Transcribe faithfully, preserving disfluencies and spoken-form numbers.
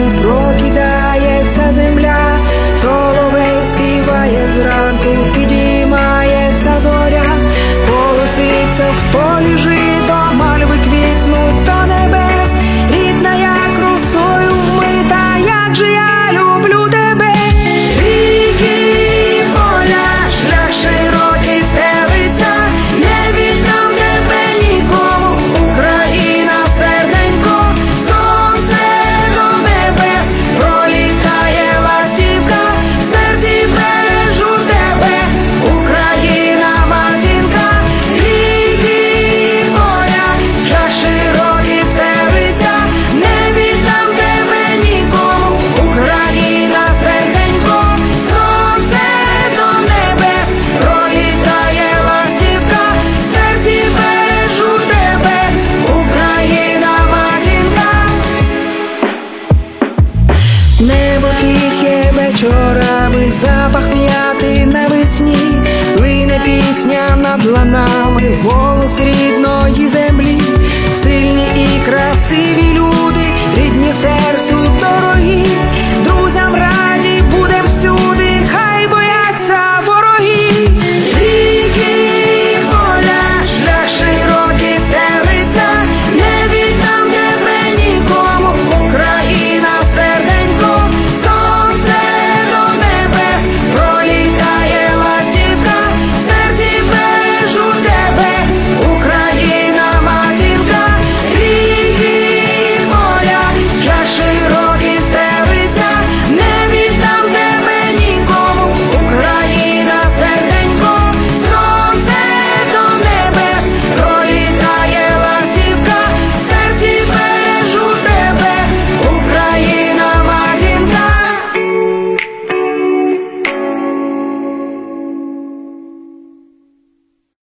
прокидається земля, соловей співає зранку, підіймається зоря, колоситься в полі жито, мальви квітнуть до небес, рідна як росою вмита, як же я люблю тебе. Ріки, поля, шлях широкий стелиться, не віддам тебе нікому, Україна, серденько, сонце до небес, пролітає ластівка, в серці бережу тебе, Україна, матінка. Ріки, поля, шлях широкий стелиться, не віддам тебе нікому, Україна, серденько, сонце до небес, пролітає ластівка, в серці бережу тебе, Україна, матінка. Небо тихе вечорами, запах м'яти навесні, лине пісня над ланами, голос рідної землі, сильні і красиві люди, рідні серця.